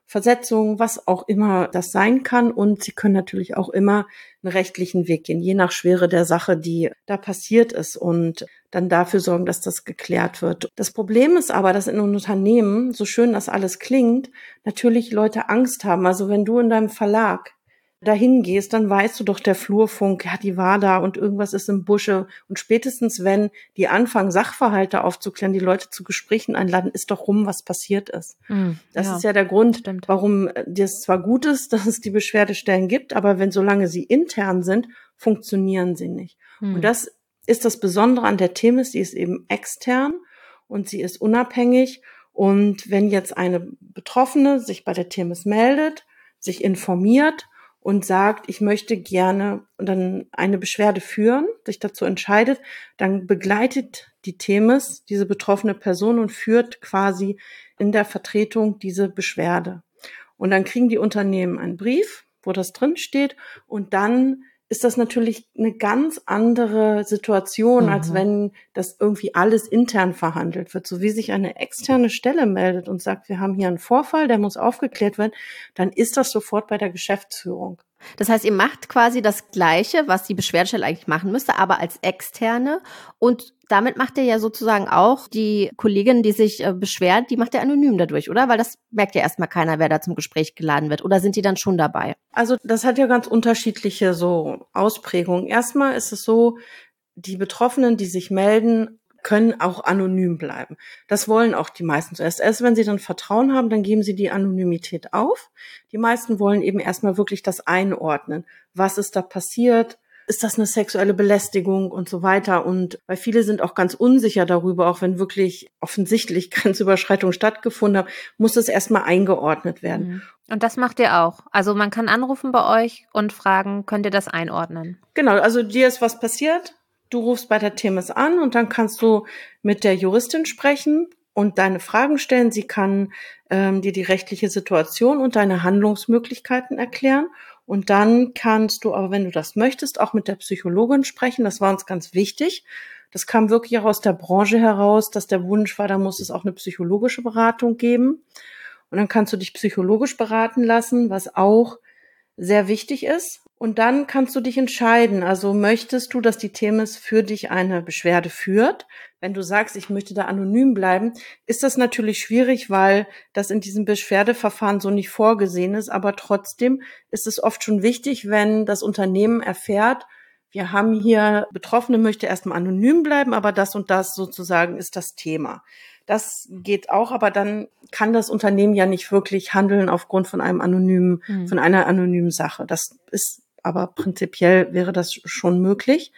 Versetzung, was auch immer das sein kann. Und sie können natürlich auch immer einen rechtlichen Weg gehen, je nach Schwere der Sache, die da passiert ist, und dann dafür sorgen, dass das geklärt wird. Das Problem ist aber, dass in Unternehmen, so schön das alles klingt, natürlich Leute Angst haben. Also wenn du in deinem Verlag dahin gehst, dann weißt du doch, der Flurfunk, ja, die war da und irgendwas ist im Busche. Und spätestens, wenn die anfangen, Sachverhalte aufzuklären, die Leute zu Gesprächen einladen, ist doch rum, was passiert ist. Mm, das ja, ist ja der Grund, stimmt. warum es zwar gut ist, dass es die Beschwerdestellen gibt, aber wenn solange sie intern sind, funktionieren sie nicht. Mm. Und das ist das Besondere an der Themis, die ist eben extern und sie ist unabhängig. Und wenn jetzt eine Betroffene sich bei der Themis meldet, sich informiert und sagt, ich möchte gerne und dann eine Beschwerde führen, sich dazu entscheidet, dann begleitet die Themis diese betroffene Person und führt quasi in der Vertretung diese Beschwerde. Und dann kriegen die Unternehmen einen Brief, wo das drin steht, und dann ist das natürlich eine ganz andere Situation, mhm. als wenn das irgendwie alles intern verhandelt wird. So wie sich eine externe Stelle meldet und sagt, wir haben hier einen Vorfall, der muss aufgeklärt werden, dann ist das sofort bei der Geschäftsführung. Das heißt, ihr macht quasi das Gleiche, was die Beschwerdestelle eigentlich machen müsste, aber als Externe. Und damit macht ihr ja sozusagen auch die Kollegin, die sich äh, beschwert, die macht ihr anonym dadurch, oder? Weil das merkt ja erstmal keiner, wer da zum Gespräch geladen wird. Oder sind die dann schon dabei? Also das hat ja ganz unterschiedliche so Ausprägungen. Erstmal ist es so, die Betroffenen, die sich melden, können auch anonym bleiben. Das wollen auch die meisten zuerst. Erst wenn sie dann Vertrauen haben, dann geben sie die Anonymität auf. Die meisten wollen eben erstmal wirklich das einordnen. Was ist da passiert? Ist das eine sexuelle Belästigung und so weiter? Und weil viele sind auch ganz unsicher darüber, auch wenn wirklich offensichtlich Grenzüberschreitungen stattgefunden haben, muss es erstmal eingeordnet werden. Und das macht ihr auch? Also man kann anrufen bei euch und fragen, könnt ihr das einordnen? Genau, also dir ist was passiert. Du rufst bei der Themis an und dann kannst du mit der Juristin sprechen und deine Fragen stellen. Sie kann ähm, dir die rechtliche Situation und deine Handlungsmöglichkeiten erklären. Und dann kannst du aber, wenn du das möchtest, auch mit der Psychologin sprechen. Das war uns ganz wichtig. Das kam wirklich auch aus der Branche heraus, dass der Wunsch war, da muss es auch eine psychologische Beratung geben. Und dann kannst du dich psychologisch beraten lassen, was auch sehr wichtig ist. Und dann kannst du dich entscheiden. Also möchtest du, dass die Themis für dich eine Beschwerde führt? Wenn du sagst, ich möchte da anonym bleiben, ist das natürlich schwierig, weil das in diesem Beschwerdeverfahren so nicht vorgesehen ist. Aber trotzdem ist es oft schon wichtig, wenn das Unternehmen erfährt, wir haben hier Betroffene, möchte erstmal anonym bleiben, aber das und das sozusagen ist das Thema. Das geht auch, aber dann kann das Unternehmen ja nicht wirklich handeln aufgrund von einem anonymen, mhm. von einer anonymen Sache. Das ist aber prinzipiell wäre das schon möglich.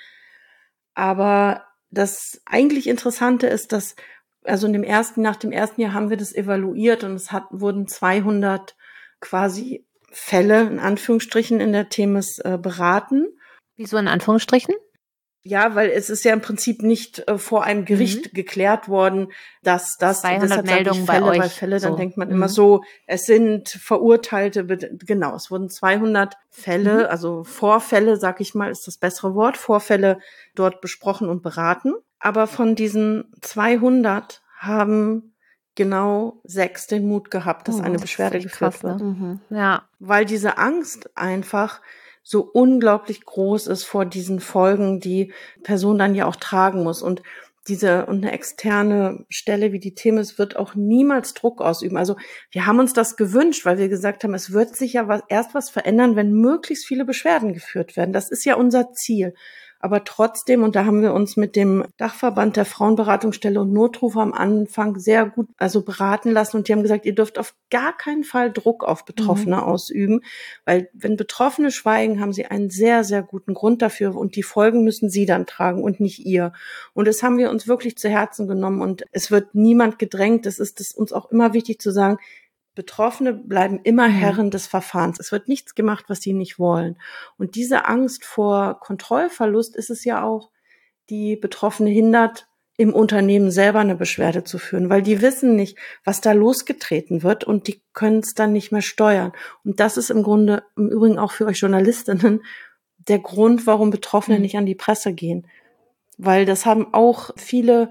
Aber das eigentlich Interessante ist, dass, also in dem ersten, nach dem ersten Jahr haben wir das evaluiert und es hat, wurden zweihundert quasi Fälle, in Anführungsstrichen, in der Themis äh, beraten. Wieso in Anführungsstrichen? Ja, weil es ist ja im Prinzip nicht äh, vor einem Gericht mhm. geklärt worden, dass das zweihundert Meldungen Fälle, bei euch. Bei Fälle, so. Dann denkt man mhm. immer so, es sind Verurteilte, genau, es wurden zweihundert Fälle, mhm. also Vorfälle, sag ich mal, ist das bessere Wort, Vorfälle dort besprochen und beraten. Aber von diesen zweihundert haben genau sechs den Mut gehabt, dass oh, eine Beschwerde das geführt krass, wird. Ne? Mhm. Ja. Weil diese Angst einfach so unglaublich groß ist vor diesen Folgen, die Person dann ja auch tragen muss. Und diese, und eine externe Stelle wie die Themis wird auch niemals Druck ausüben. Also wir haben uns das gewünscht, weil wir gesagt haben, es wird sich ja was, erst was verändern, wenn möglichst viele Beschwerden geführt werden. Das ist ja unser Ziel. Aber trotzdem, und da haben wir uns mit dem Dachverband der Frauenberatungsstelle und Notrufe am Anfang sehr gut also beraten lassen. Und die haben gesagt, ihr dürft auf gar keinen Fall Druck auf Betroffene mhm. ausüben. Weil wenn Betroffene schweigen, haben sie einen sehr, sehr guten Grund dafür. Und die Folgen müssen sie dann tragen und nicht ihr. Und das haben wir uns wirklich zu Herzen genommen. Und es wird niemand gedrängt. Es ist es uns auch immer wichtig zu sagen, Betroffene bleiben immer Herren des Verfahrens. Es wird nichts gemacht, was sie nicht wollen. Und diese Angst vor Kontrollverlust ist es ja auch, die Betroffene hindert, im Unternehmen selber eine Beschwerde zu führen, weil die wissen nicht, was da losgetreten wird und die können es dann nicht mehr steuern. Und das ist im Grunde, im Übrigen auch für euch Journalistinnen, der Grund, warum Betroffene mhm. nicht an die Presse gehen. Weil das haben auch viele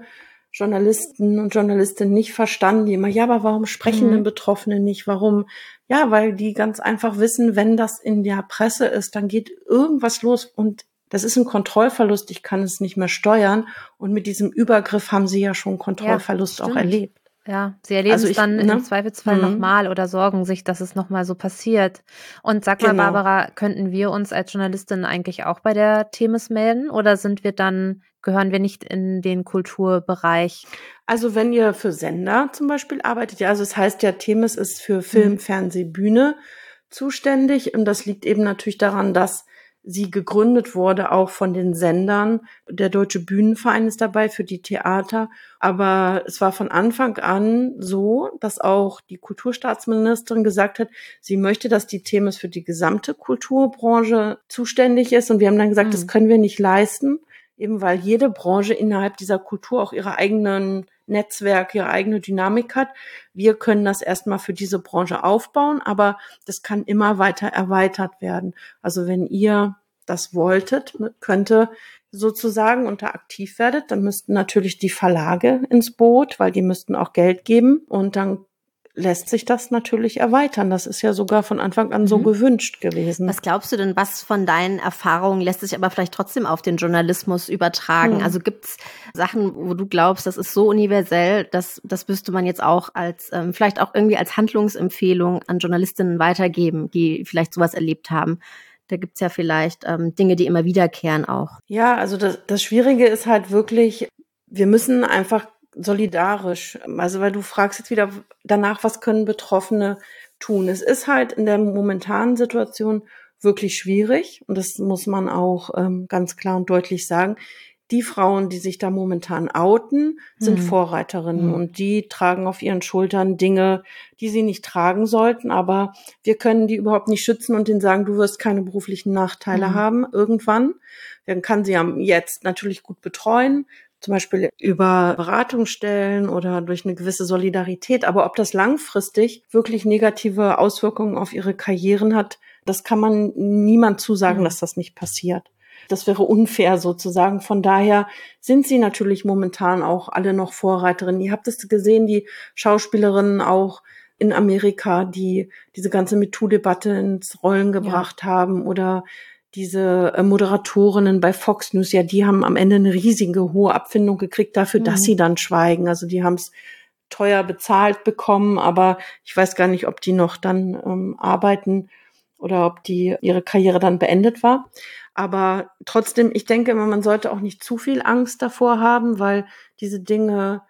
Journalisten und Journalistinnen nicht verstanden, die immer, ja, aber warum sprechen Mhm. denn Betroffene nicht? Warum? Ja, weil die ganz einfach wissen, wenn das in der Presse ist, dann geht irgendwas los und das ist ein Kontrollverlust, ich kann es nicht mehr steuern. Und mit diesem Übergriff haben sie ja schon Kontrollverlust Ja, auch stimmt. erlebt. Ja, sie erleben Also es ich, dann ne? im Zweifelsfall Mhm. nochmal oder sorgen sich, dass es nochmal so passiert. Und sag mal, Genau. Barbara, könnten wir uns als Journalistin eigentlich auch bei der Themis melden oder sind wir dann, gehören wir nicht in den Kulturbereich? Also wenn ihr für Sender zum Beispiel arbeitet, ja, also es heißt ja, Themis ist für Film, Mhm. Fernseh, Bühne zuständig und das liegt eben natürlich daran, dass sie gegründet wurde, auch von den Sendern. Der Deutsche Bühnenverein ist dabei für die Theater, aber es war von Anfang an so, dass auch die Kulturstaatsministerin gesagt hat, sie möchte, dass die Themis für die gesamte Kulturbranche zuständig ist und wir haben dann gesagt, Mhm. das können wir nicht leisten, eben weil jede Branche innerhalb dieser Kultur auch ihre eigenen Netzwerke, ihre eigene Dynamik hat. Wir können das erstmal für diese Branche aufbauen, aber das kann immer weiter erweitert werden. Also wenn ihr das wolltet, könnte sozusagen und da aktiv werdet, dann müssten natürlich die Verlage ins Boot, weil die müssten auch Geld geben und dann lässt sich das natürlich erweitern. Das ist ja sogar von Anfang an so Mhm. gewünscht gewesen. Was glaubst du denn, was von deinen Erfahrungen lässt sich aber vielleicht trotzdem auf den Journalismus übertragen? Hm. Also gibt's Sachen, wo du glaubst, das ist so universell, dass das müsste man jetzt auch als ähm, vielleicht auch irgendwie als Handlungsempfehlung an Journalistinnen weitergeben, die vielleicht sowas erlebt haben? Da gibt's ja vielleicht ähm, Dinge, die immer wiederkehren auch. Ja, also das, das Schwierige ist halt wirklich, wir müssen einfach solidarisch, also weil du fragst jetzt wieder danach, was können Betroffene tun? Es ist halt in der momentanen Situation wirklich schwierig und das muss man auch ähm, ganz klar und deutlich sagen. Die Frauen, die sich da momentan outen, sind Hm. Vorreiterinnen Hm. und die tragen auf ihren Schultern Dinge, die sie nicht tragen sollten, aber wir können die überhaupt nicht schützen und denen sagen, du wirst keine beruflichen Nachteile Hm. haben irgendwann. Dann kann sie ja jetzt natürlich gut betreuen, zum Beispiel über Beratungsstellen oder durch eine gewisse Solidarität. Aber ob das langfristig wirklich negative Auswirkungen auf ihre Karrieren hat, das kann man niemand zusagen, Hm. dass das nicht passiert. Das wäre unfair sozusagen. Von daher sind sie natürlich momentan auch alle noch Vorreiterinnen. Ihr habt es gesehen, die Schauspielerinnen auch in Amerika, die diese ganze MeToo-Debatte ins Rollen gebracht ja. haben oder diese äh, Moderatorinnen bei Fox News, ja, die haben am Ende eine riesige hohe Abfindung gekriegt dafür, mhm. dass sie dann schweigen. Also die haben es teuer bezahlt bekommen, aber ich weiß gar nicht, ob die noch dann ähm, arbeiten oder ob die ihre Karriere dann beendet war. Aber trotzdem, ich denke immer, man sollte auch nicht zu viel Angst davor haben, weil diese Dinge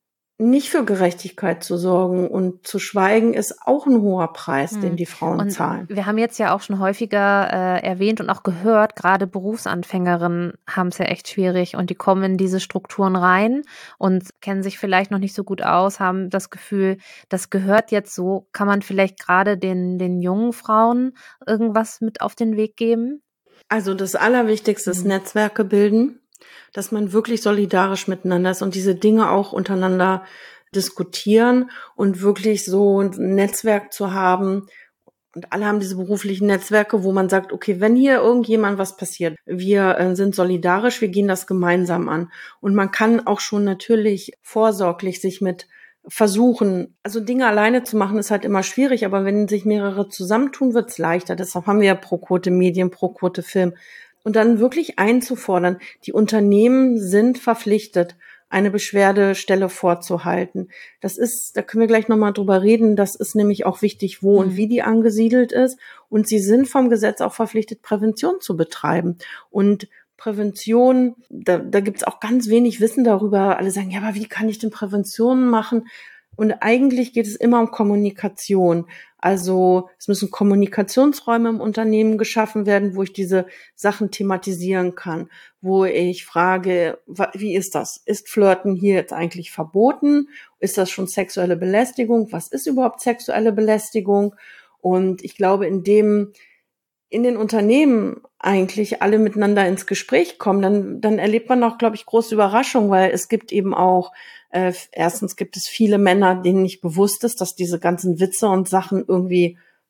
nicht für Gerechtigkeit zu sorgen und zu schweigen ist auch ein hoher Preis, hm. den die Frauen und zahlen. Wir haben jetzt ja auch schon häufiger äh, erwähnt und auch gehört, gerade Berufsanfängerinnen haben es ja echt schwierig und die kommen in diese Strukturen rein und kennen sich vielleicht noch nicht so gut aus, haben das Gefühl, das gehört jetzt so. Kann man vielleicht gerade den, den jungen Frauen irgendwas mit auf den Weg geben? Also das Allerwichtigste ist hm. Netzwerke bilden, dass man wirklich solidarisch miteinander ist und diese Dinge auch untereinander diskutieren und wirklich so ein Netzwerk zu haben. Und alle haben diese beruflichen Netzwerke, wo man sagt, okay, wenn hier irgendjemand was passiert, wir äh, sind solidarisch, wir gehen das gemeinsam an. Und man kann auch schon natürlich vorsorglich sich mit versuchen, also Dinge alleine zu machen, ist halt immer schwierig, aber wenn sich mehrere zusammentun, wird's leichter. Deshalb haben wir ja Pro-Quote Medien, Pro-Quote Film. Und dann wirklich einzufordern, die Unternehmen sind verpflichtet, eine Beschwerdestelle vorzuhalten. Das ist, da können wir gleich nochmal drüber reden, das ist nämlich auch wichtig, wo mhm. und wie die angesiedelt ist. Und sie sind vom Gesetz auch verpflichtet, Prävention zu betreiben. Und Prävention, da, da gibt's auch ganz wenig Wissen darüber. Alle sagen, ja, aber wie kann ich denn Prävention machen? Und eigentlich geht es immer um Kommunikation. Also es müssen Kommunikationsräume im Unternehmen geschaffen werden, wo ich diese Sachen thematisieren kann, wo ich frage, wie ist das? Ist Flirten hier jetzt eigentlich verboten? Ist das schon sexuelle Belästigung? Was ist überhaupt sexuelle Belästigung? Und ich glaube, indem in den Unternehmen eigentlich alle miteinander ins Gespräch kommen, dann, dann erlebt man auch, glaube ich, große Überraschung, weil es gibt eben auch, äh, erstens gibt es viele Männer, denen nicht bewusst ist, dass diese ganzen Witze und Sachen irgendwie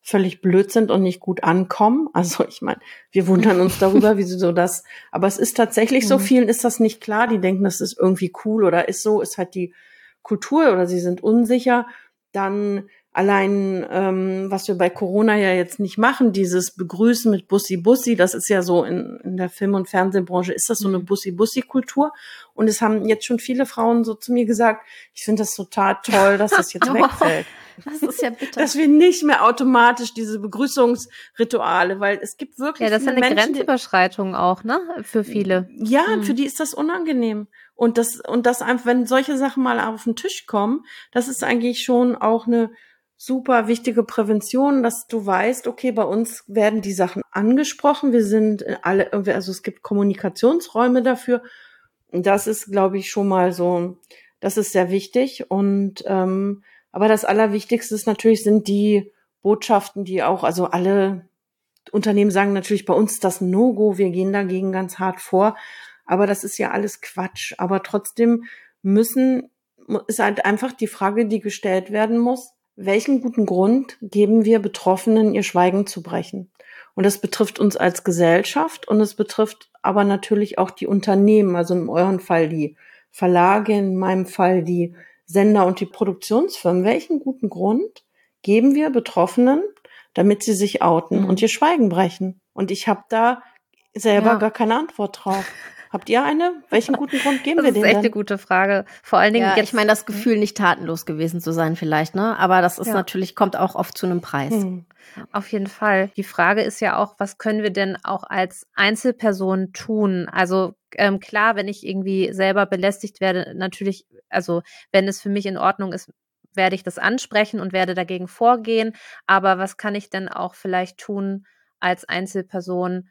völlig blöd sind und nicht gut ankommen. Also ich meine, wir wundern uns darüber, wie so das, aber es ist tatsächlich mhm. so, vielen ist das nicht klar, die denken, das ist irgendwie cool oder ist so, ist halt die Kultur oder sie sind unsicher. Dann allein, ähm, was wir bei Corona ja jetzt nicht machen, dieses Begrüßen mit Bussi-Bussi, das ist ja so in, in der Film- und Fernsehbranche, ist das so eine Bussi-Bussi-Kultur. Und es haben jetzt schon viele Frauen so zu mir gesagt, ich finde das total toll, dass das jetzt wegfällt. Das ist ja bitter. Dass wir nicht mehr automatisch diese Begrüßungsrituale, weil es gibt wirklich ja, das ist viele eine Menschen, Grenzüberschreitung auch, ne, für viele. Ja, hm. für die ist das unangenehm. Und das, und das einfach, wenn solche Sachen mal auf den Tisch kommen, das ist eigentlich schon auch eine super wichtige Prävention, dass du weißt, okay, bei uns werden die Sachen angesprochen, wir sind alle, also es gibt Kommunikationsräume dafür. Das ist, glaube ich, schon mal so, das ist sehr wichtig. Und ähm, aber das Allerwichtigste ist natürlich, sind die Botschaften, die auch, also alle Unternehmen sagen natürlich, bei uns ist das ein No-Go, wir gehen dagegen ganz hart vor. Aber das ist ja alles Quatsch. Aber trotzdem müssen, ist halt einfach die Frage, die gestellt werden muss, welchen guten Grund geben wir Betroffenen, ihr Schweigen zu brechen? Und das betrifft uns als Gesellschaft und es betrifft aber natürlich auch die Unternehmen, also in eurem Fall die Verlage, in meinem Fall die Sender und die Produktionsfirmen. Welchen guten Grund geben wir Betroffenen, damit sie sich outen mhm. und ihr Schweigen brechen? Und ich habe da selber ja. gar keine Antwort drauf. Habt ihr eine? Welchen guten Grund geben wir denen? Das ist echt denn? eine gute Frage. Vor allen Dingen ja, jetzt. Ich meine, das Gefühl, nicht tatenlos gewesen zu sein vielleicht, ne? Aber das ist ja. natürlich, kommt auch oft zu einem Preis. Hm. Auf jeden Fall. Die Frage ist ja auch, was können wir denn auch als Einzelperson tun? Also ähm, klar, wenn ich irgendwie selber belästigt werde, natürlich, also wenn es für mich in Ordnung ist, werde ich das ansprechen und werde dagegen vorgehen. Aber was kann ich denn auch vielleicht tun als Einzelperson,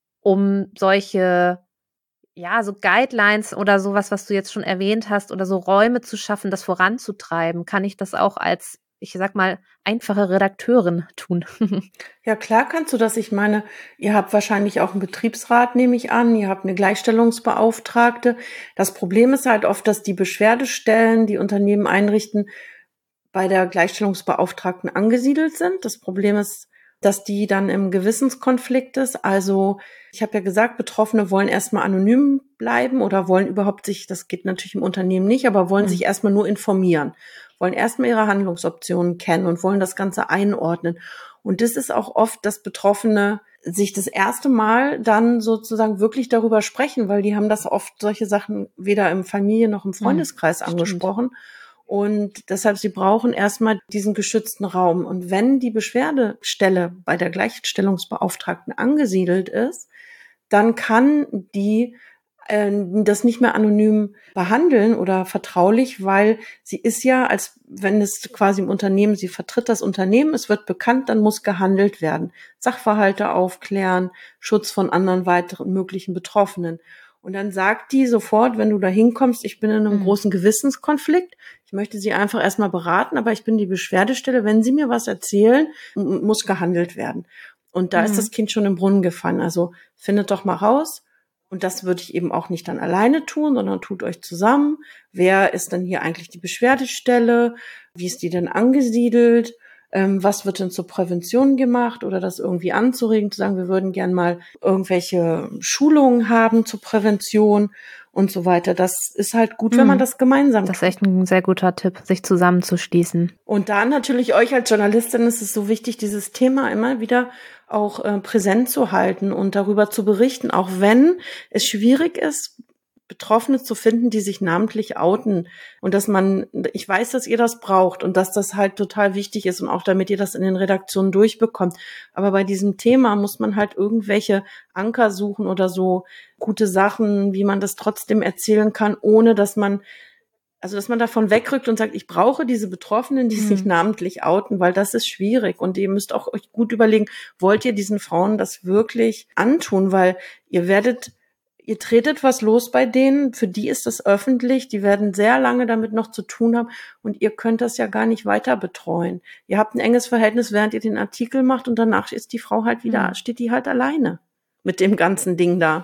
um solche ja, so Guidelines oder sowas, was du jetzt schon erwähnt hast, oder so Räume zu schaffen, das voranzutreiben? Kann ich das auch als, ich sag mal, einfache Redakteurin tun? Ja, klar kannst du das. Ich meine, ihr habt wahrscheinlich auch einen Betriebsrat, nehme ich an. Ihr habt eine Gleichstellungsbeauftragte. Das Problem ist halt oft, dass die Beschwerdestellen, die Unternehmen einrichten, bei der Gleichstellungsbeauftragten angesiedelt sind. Das Problem ist, dass die dann im Gewissenskonflikt ist. Also ich habe ja gesagt, Betroffene wollen erstmal anonym bleiben oder wollen überhaupt sich, das geht natürlich im Unternehmen nicht, aber wollen mhm. sich erstmal nur informieren, wollen erstmal ihre Handlungsoptionen kennen und wollen das Ganze einordnen. Und das ist auch oft, dass Betroffene sich das erste Mal dann sozusagen wirklich darüber sprechen, weil die haben das oft, solche Sachen, weder im Familien- noch im Freundeskreis mhm, angesprochen. Stimmt. Und deshalb, sie brauchen erstmal diesen geschützten Raum. Und wenn die Beschwerdestelle bei der Gleichstellungsbeauftragten angesiedelt ist, dann kann die äh, das nicht mehr anonym behandeln oder vertraulich, weil sie ist ja, als wenn es quasi im Unternehmen, sie vertritt das Unternehmen, es wird bekannt, dann muss gehandelt werden. Sachverhalte aufklären, Schutz von anderen weiteren möglichen Betroffenen. Und dann sagt die sofort, wenn du da hinkommst, ich bin in einem mhm. großen Gewissenskonflikt, ich möchte sie einfach erstmal beraten, aber ich bin die Beschwerdestelle, wenn sie mir was erzählen, muss gehandelt werden. Und da mhm. ist das Kind schon im Brunnen gefallen. Also findet doch mal raus. Und das würde ich eben auch nicht dann alleine tun, sondern tut euch zusammen. Wer ist denn hier eigentlich die Beschwerdestelle? Wie ist die denn angesiedelt? Was wird denn zur Prävention gemacht oder das irgendwie anzuregen, zu sagen, wir würden gern mal irgendwelche Schulungen haben zur Prävention und so weiter. Das ist halt gut, wenn man das gemeinsam Das ist echt ein sehr guter Tipp, sich zusammenzuschließen. Und da natürlich euch als Journalistin ist es so wichtig, dieses Thema immer wieder auch äh, präsent zu halten und darüber zu berichten, auch wenn es schwierig ist, Betroffene zu finden, die sich namentlich outen und dass man, ich weiß, dass ihr das braucht und dass das halt total wichtig ist und auch damit ihr das in den Redaktionen durchbekommt. Aber bei diesem Thema muss man halt irgendwelche Anker suchen oder so gute Sachen, wie man das trotzdem erzählen kann, ohne dass man, also dass man davon wegrückt und sagt, ich brauche diese Betroffenen, die sich mhm. namentlich outen, weil das ist schwierig und ihr müsst auch euch gut überlegen, wollt ihr diesen Frauen das wirklich antun, weil ihr werdet Ihr tretet was los bei denen, für die ist das öffentlich, die werden sehr lange damit noch zu tun haben und ihr könnt das ja gar nicht weiter betreuen. Ihr habt ein enges Verhältnis, während ihr den Artikel macht und danach ist die Frau halt wieder, mhm. steht die halt alleine mit dem ganzen Ding da.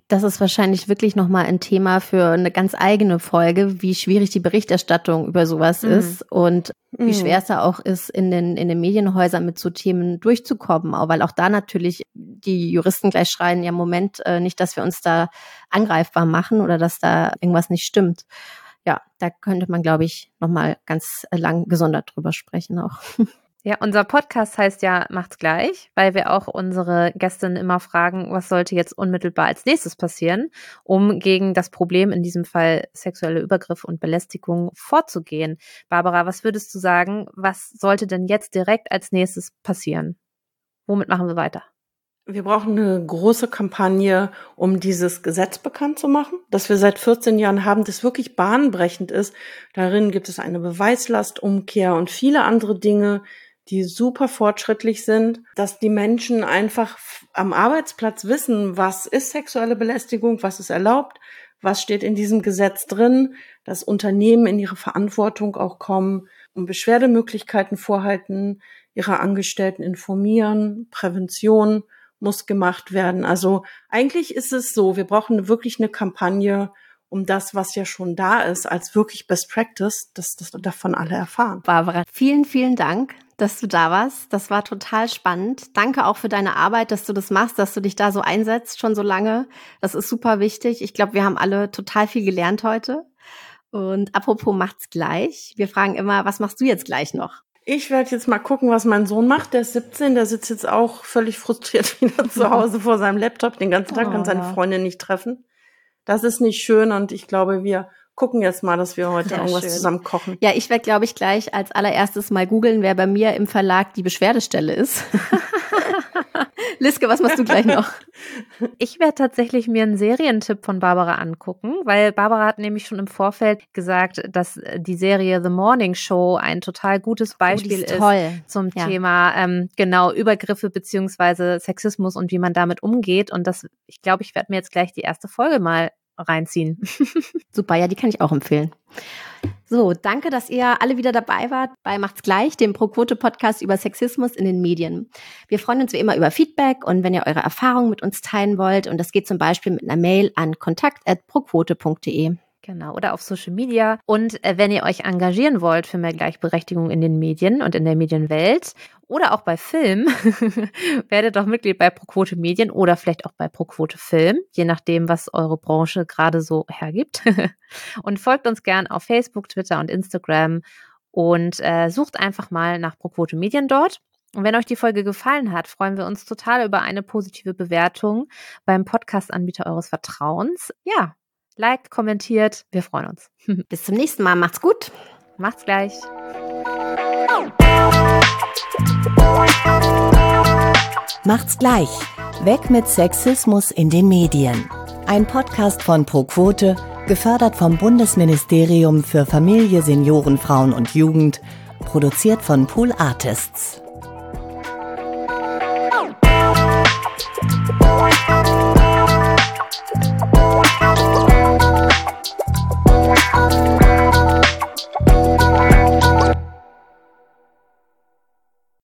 Das ist wahrscheinlich wirklich nochmal ein Thema für eine ganz eigene Folge, wie schwierig die Berichterstattung über sowas mhm. ist und mhm. wie schwer es da auch ist, in den, in den Medienhäusern mit so Themen durchzukommen. Auch weil auch da natürlich die Juristen gleich schreien, ja Moment, äh, nicht, dass wir uns da angreifbar machen oder dass da irgendwas nicht stimmt. Ja, da könnte man, glaube ich, nochmal ganz lang gesondert drüber sprechen auch. Ja, unser Podcast heißt ja Macht's gleich, weil wir auch unsere Gästinnen immer fragen, was sollte jetzt unmittelbar als nächstes passieren, um gegen das Problem, in diesem Fall sexuelle Übergriffe und Belästigung, vorzugehen. Barbara, was würdest du sagen, was sollte denn jetzt direkt als nächstes passieren? Womit machen wir weiter? Wir brauchen eine große Kampagne, um dieses Gesetz bekannt zu machen, das wir seit vierzehn Jahren haben, das wirklich bahnbrechend ist. Darin gibt es eine Beweislastumkehr und viele andere Dinge, die super fortschrittlich sind, dass die Menschen einfach am Arbeitsplatz wissen, was ist sexuelle Belästigung, was ist erlaubt, was steht in diesem Gesetz drin, dass Unternehmen in ihre Verantwortung auch kommen, um Beschwerdemöglichkeiten vorhalten, ihre Angestellten informieren, Prävention muss gemacht werden. Also eigentlich ist es so, wir brauchen wirklich eine Kampagne, um das, was ja schon da ist, als wirklich Best Practice, dass das davon alle erfahren. Barbara, vielen, vielen Dank, dass du da warst. Das war total spannend. Danke auch für deine Arbeit, dass du das machst, dass du dich da so einsetzt, schon so lange. Das ist super wichtig. Ich glaube, wir haben alle total viel gelernt heute. Und apropos macht's gleich. Wir fragen immer, was machst du jetzt gleich noch? Ich werde jetzt mal gucken, was mein Sohn macht. Der ist siebzehn, der sitzt jetzt auch völlig frustriert wieder zu Hause vor seinem Laptop. Den ganzen Tag kann seine Freundin nicht treffen. Das ist nicht schön und ich glaube, wir gucken jetzt mal, dass wir heute Sehr irgendwas schön. zusammen kochen. Ja, ich werde, glaube ich, gleich als allererstes mal googeln, wer bei mir im Verlag die Beschwerdestelle ist. Liske, was machst du gleich noch? Ich werde tatsächlich mir einen Serientipp von Barbara angucken, weil Barbara hat nämlich schon im Vorfeld gesagt, dass die Serie The Morning Show ein total gutes Beispiel oh, ist, ist zum ja. Thema ähm, genau Übergriffe beziehungsweise Sexismus und wie man damit umgeht. Und das, ich glaube, ich werde mir jetzt gleich die erste Folge mal reinziehen. Super, ja, die kann ich auch empfehlen. So, danke, dass ihr alle wieder dabei wart bei Macht's gleich, dem Pro-Quote-Podcast über Sexismus in den Medien. Wir freuen uns wie immer über Feedback und wenn ihr eure Erfahrungen mit uns teilen wollt, und das geht zum Beispiel mit einer Mail an kontakt at proquote punkt de. Genau, oder auf Social Media. Und äh, wenn ihr euch engagieren wollt für mehr Gleichberechtigung in den Medien und in der Medienwelt oder auch bei Film, werdet doch Mitglied bei ProQuote Medien oder vielleicht auch bei ProQuote Film, je nachdem, was eure Branche gerade so hergibt. Und folgt uns gern auf Facebook, Twitter und Instagram und äh, sucht einfach mal nach ProQuote Medien dort. Und wenn euch die Folge gefallen hat, freuen wir uns total über eine positive Bewertung beim Podcast-Anbieter eures Vertrauens. Ja, Like, kommentiert, wir freuen uns. Bis zum nächsten Mal, macht's gut. Macht's gleich. Macht's gleich. Weg mit Sexismus in den Medien. Ein Podcast von ProQuote, gefördert vom Bundesministerium für Familie, Senioren, Frauen und Jugend, produziert von Pool Artists.